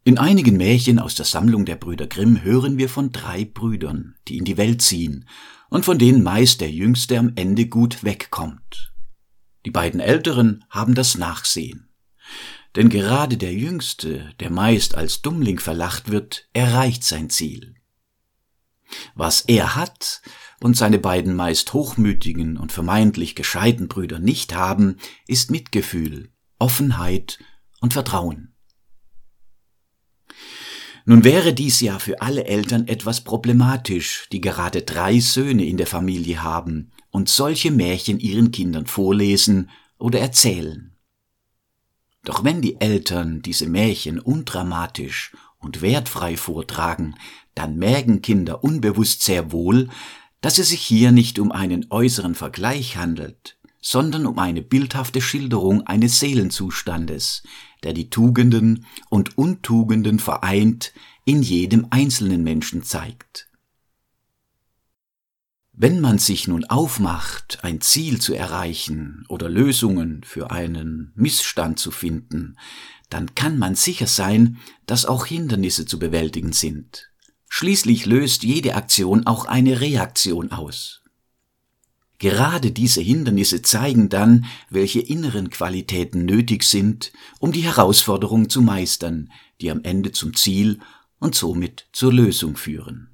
In einigen Märchen aus der Sammlung der Brüder Grimm hören wir von 3 Brüdern, die in die Welt ziehen und von denen meist der Jüngste am Ende gut wegkommt. Die beiden Älteren haben das Nachsehen. Denn gerade der Jüngste, der meist als Dummling verlacht wird, erreicht sein Ziel. Was er hat und seine beiden meist hochmütigen und vermeintlich gescheiten Brüder nicht haben, ist Mitgefühl, Offenheit und Vertrauen. Nun wäre dies ja für alle Eltern etwas problematisch, die gerade 3 Söhne in der Familie haben und solche Märchen ihren Kindern vorlesen oder erzählen. Doch wenn die Eltern diese Märchen undramatisch und wertfrei vortragen, dann merken Kinder unbewusst sehr wohl, dass es sich hier nicht um einen äußeren Vergleich handelt, sondern um eine bildhafte Schilderung eines Seelenzustandes, der die Tugenden und Untugenden vereint in jedem einzelnen Menschen zeigt. Wenn man sich nun aufmacht, ein Ziel zu erreichen oder Lösungen für einen Missstand zu finden, dann kann man sicher sein, dass auch Hindernisse zu bewältigen sind. Schließlich löst jede Aktion auch eine Reaktion aus. Gerade diese Hindernisse zeigen dann, welche inneren Qualitäten nötig sind, um die Herausforderung zu meistern, die am Ende zum Ziel und somit zur Lösung führen.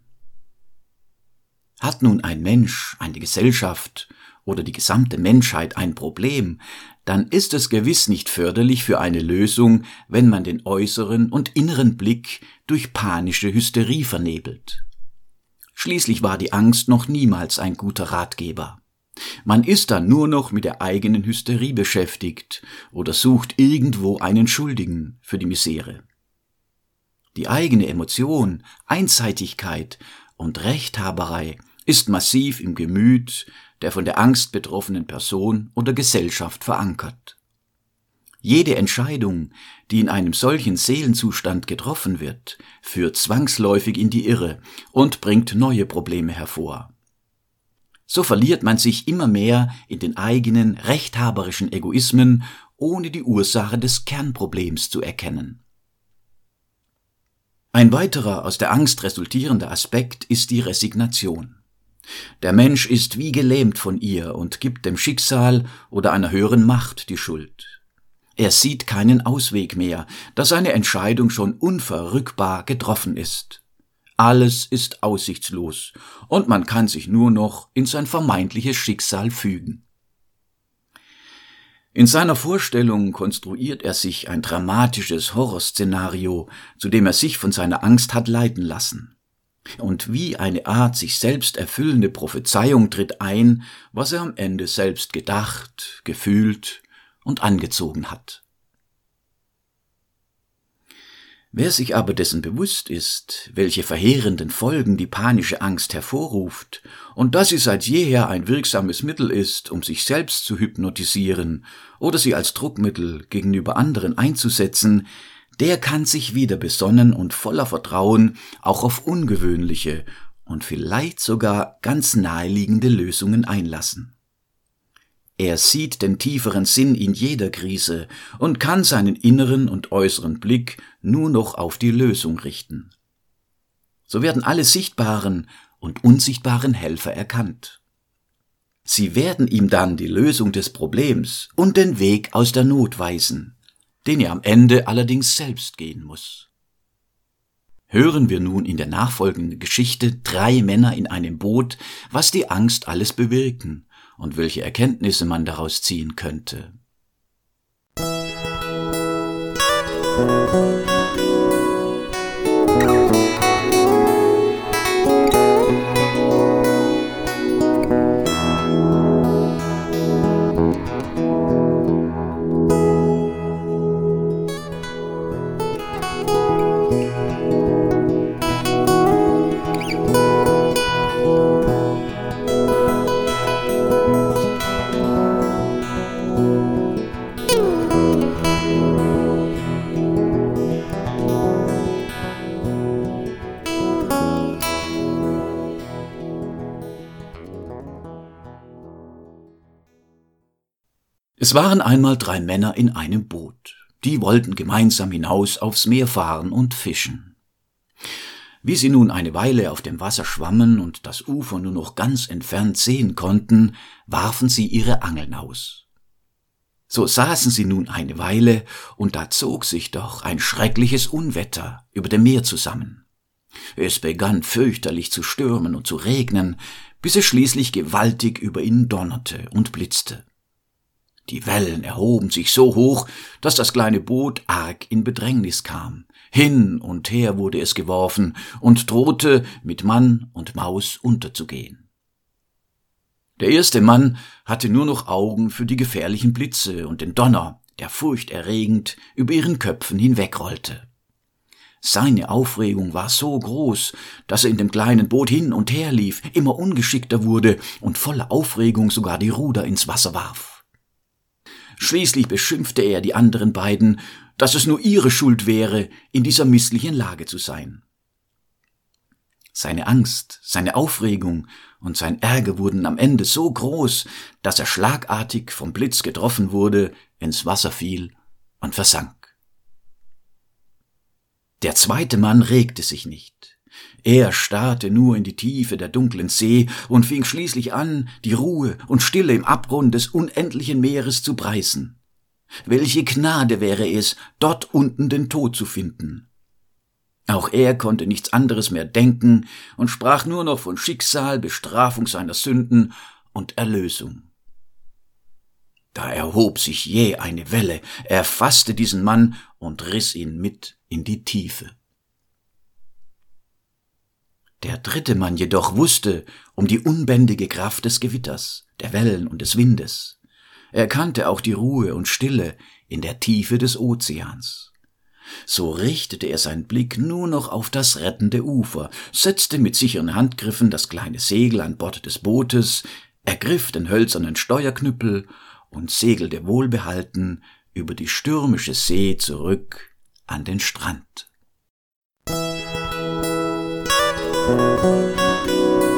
Hat nun ein Mensch, eine Gesellschaft oder die gesamte Menschheit ein Problem, dann ist es gewiss nicht förderlich für eine Lösung, wenn man den äußeren und inneren Blick durch panische Hysterie vernebelt. Schließlich war die Angst noch niemals ein guter Ratgeber. Man ist dann nur noch mit der eigenen Hysterie beschäftigt oder sucht irgendwo einen Schuldigen für die Misere. Die eigene Emotion, Einseitigkeit und Rechthaberei ist massiv im Gemüt der von der Angst betroffenen Person oder Gesellschaft verankert. Jede Entscheidung, die in einem solchen Seelenzustand getroffen wird, führt zwangsläufig in die Irre und bringt neue Probleme hervor. So verliert man sich immer mehr in den eigenen rechthaberischen Egoismen, ohne die Ursache des Kernproblems zu erkennen. Ein weiterer aus der Angst resultierender Aspekt ist die Resignation. Der Mensch ist wie gelähmt von ihr und gibt dem Schicksal oder einer höheren Macht die Schuld. Er sieht keinen Ausweg mehr, da seine Entscheidung schon unverrückbar getroffen ist. Alles ist aussichtslos und man kann sich nur noch in sein vermeintliches Schicksal fügen. In seiner Vorstellung konstruiert er sich ein dramatisches Horrorszenario, zu dem er sich von seiner Angst hat leiten lassen. Und wie eine Art sich selbst erfüllende Prophezeiung tritt ein, was er am Ende selbst gedacht, gefühlt und angezogen hat. Wer sich aber dessen bewusst ist, welche verheerenden Folgen die panische Angst hervorruft und dass sie seit jeher ein wirksames Mittel ist, um sich selbst zu hypnotisieren oder sie als Druckmittel gegenüber anderen einzusetzen, der kann sich wieder besonnen und voller Vertrauen auch auf ungewöhnliche und vielleicht sogar ganz naheliegende Lösungen einlassen. Er sieht den tieferen Sinn in jeder Krise und kann seinen inneren und äußeren Blick nur noch auf die Lösung richten. So werden alle sichtbaren und unsichtbaren Helfer erkannt. Sie werden ihm dann die Lösung des Problems und den Weg aus der Not weisen, den er am Ende allerdings selbst gehen muss. Hören wir nun in der nachfolgenden Geschichte 3 Männer in einem Boot, was die Angst alles bewirken und welche Erkenntnisse man daraus ziehen könnte. Es waren einmal 3 Männer in einem Boot. Die wollten gemeinsam hinaus aufs Meer fahren und fischen. Wie sie nun eine Weile auf dem Wasser schwammen und das Ufer nur noch ganz entfernt sehen konnten, warfen sie ihre Angeln aus. So saßen sie nun eine Weile, und da zog sich doch ein schreckliches Unwetter über dem Meer zusammen. Es begann fürchterlich zu stürmen und zu regnen, bis es schließlich gewaltig über ihnen donnerte und blitzte. Die Wellen erhoben sich so hoch, dass das kleine Boot arg in Bedrängnis kam. Hin und her wurde es geworfen und drohte, mit Mann und Maus unterzugehen. Der erste Mann hatte nur noch Augen für die gefährlichen Blitze und den Donner, der furchterregend über ihren Köpfen hinwegrollte. Seine Aufregung war so groß, dass er in dem kleinen Boot hin und her lief, immer ungeschickter wurde und voller Aufregung sogar die Ruder ins Wasser warf. Schließlich beschimpfte er die anderen beiden, dass es nur ihre Schuld wäre, in dieser misslichen Lage zu sein. Seine Angst, seine Aufregung und sein Ärger wurden am Ende so groß, dass er schlagartig vom Blitz getroffen wurde, ins Wasser fiel und versank. Der zweite Mann regte sich nicht. Er starrte nur in die Tiefe der dunklen See und fing schließlich an, die Ruhe und Stille im Abgrund des unendlichen Meeres zu preisen. Welche Gnade wäre es, dort unten den Tod zu finden. Auch er konnte nichts anderes mehr denken und sprach nur noch von Schicksal, Bestrafung seiner Sünden und Erlösung. Da erhob sich jäh eine Welle, erfasste diesen Mann und riss ihn mit in die Tiefe. Der dritte Mann jedoch wusste um die unbändige Kraft des Gewitters, der Wellen und des Windes. Er kannte auch die Ruhe und Stille in der Tiefe des Ozeans. So richtete er seinen Blick nur noch auf das rettende Ufer, setzte mit sicheren Handgriffen das kleine Segel an Bord des Bootes, ergriff den hölzernen Steuerknüppel und segelte wohlbehalten über die stürmische See zurück an den Strand.